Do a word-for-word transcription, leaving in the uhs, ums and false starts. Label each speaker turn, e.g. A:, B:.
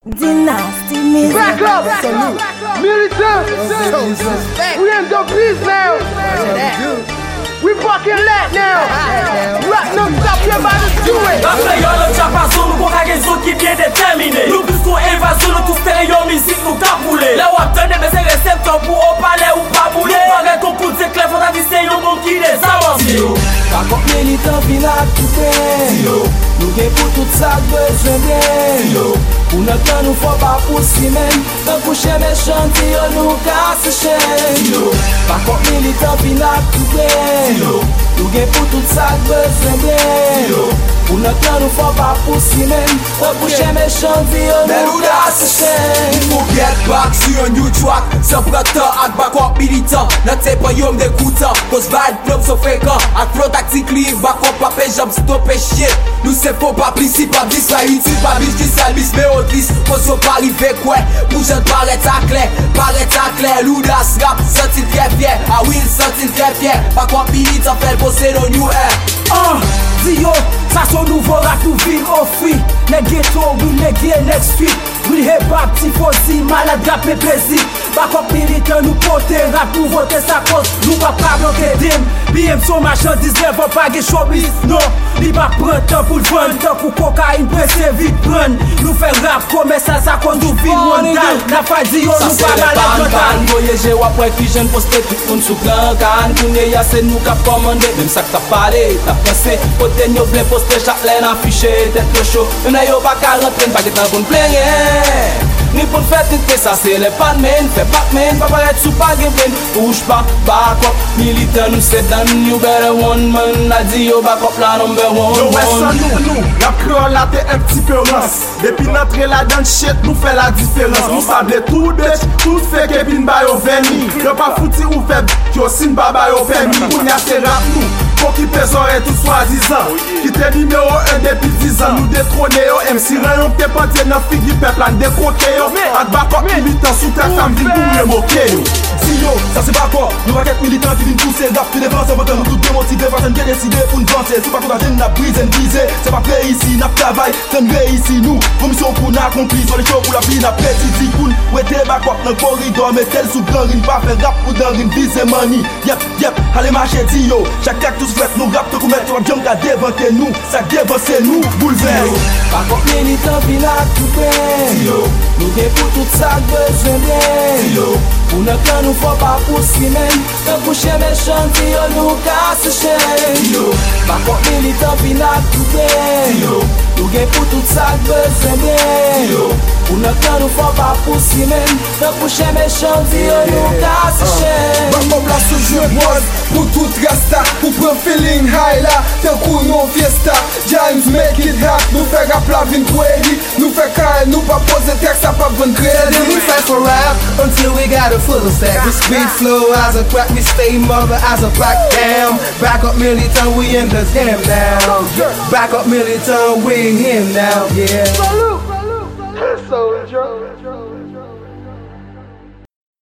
A: Dynasty music.
B: Back up! Militant! We in the peace now! We fucking let now! Rock no stop, you're about to do it!
C: La freyon nou tcha pa zon, nou kon ka gen zon ki bien determine. Nou plus kon evazyon, nou tout stereo mizik nou ka poule. La wap tene men se reseptor pou ou pale ou pa boule. Nou pare ton pout se klef, on a di se yon moun ki des avansi.
D: Bakop militant vinak toupe. Nou gen pou tout sa bezwen den. Pou nou tan nou fò pa pou si men. Tan kouche mechant yo nou ka se chen. Bakop militant vinak toupe. Nou gen pou tout sa bezwen den. Pou nou tan nou fò pa pou si men. Tan kouche mechant yo nou ka se chen.
E: Pou get back si yon new track. Se prata ak bakop militant. Nan te pa yom de koutan. Kos bad club so frekan. Ak flow taktik liv bakop pape jam stoppe shit. Nou se fò pa plisi pa bis la iti pa bis ki salbis me otris. Kos yo pa rive kwe. Pou jen paret akle. Paret akle. Loudas rap sentil tre fye. A will sentil tre fye. Bakop militant fel pose no new air.
D: Uh, Dio, sa son nouvo rap nou vin ofri. Ne ghetto, we ne gen next street. We hip hop, tifosi, malade rap me plezi. Bakop militant nou pote rap nou vote sa kos. Nou pa pa bloke dim. B M son marchandise never pa ge showbiz. Non, li pa pran tan pou l'vand. Tan pou kokain prese vite pran. Nou fe rap kome sa sa kon nou vin mondan. Na fa Dio nou pa malade total.
E: Voyeje wapwe ki jen poste tout moun sou plan kan. Kounye ya se nou kap komande. Mem sak ta pale, ta pense. Poten yo vle poste chak len affiche. Tet yo show, mem na yo pa ka rentren. Pa getan pou n'plenye. Ni pou n'fet nite sa se le pan men. Fe pak men, pa paret sou pa gen plen. Pouche pa, bakop, militant nou se dan. You better one man, na di yo bakop la number one.
F: Yo wè san nou nou, rap kreol la te un pti peu rans. Depi n'entre la dan shit, nou fe la diferans. Nou sable tout bitch, tout fake e bin ba yo veni. Yo pa fouti ou feb, ki yo sin ba ba yo pemi. Koun ya se rap nou, pou ki pezore tout soi-disant. Ki te numéro un depi dix ans. Nou detrone yo, M C rayon te pantye nan figi peplan dekroke yo. Ak bakop militant sou te sam vin pou remoke yo.
G: Si yo, sa se bakop, nou raket militant ki vin pousse rap ki devanse. Vote nou tout demotive, vaten ke deside pou n'vanse. Se pa kou vaten na brise en brise. Se pa pre isi, nap travay, ten re isi nou. Komisyon pou n'akompli, so le show pou la pli na peti di koun. Ou ete bakop nan koridor, metel sou gran rin. Pa fe rap ou dan rin, vise mani. Yep, yep, ale mache di yo. Chak tek tout fret, nou rap te koumet. Wap jom ka devante nou, sa devanse nou. Boulevers.
D: Bakop militant vinak toupe. Nou gen pou tout sa bezwen den. Pou nou kan nou fò pa pou si men. Tan kouche mechant yo nou ka se chen. Bakop militant vinak toupe. Nou gen pou tout sa bezwen den. Pou nou kan nou fò pa pou si men. Tan kouche mechant yo nou ka se chen.
E: Bakop la soujou boz, pou tout rasta. Pou pren feeling high la, ten kou nou fiesta. James make it hot, nou fe rap la vin kwedi. Nou fe kare, nou pa pose tek sa pa vren kredi.
B: Then we fight for rap until we got a full stack. We speed flow as a crack, we stay mother as a black damn. Back up militant, we in the jam now. Back up militant, we in him now, yeah. Salute, salute, soldier.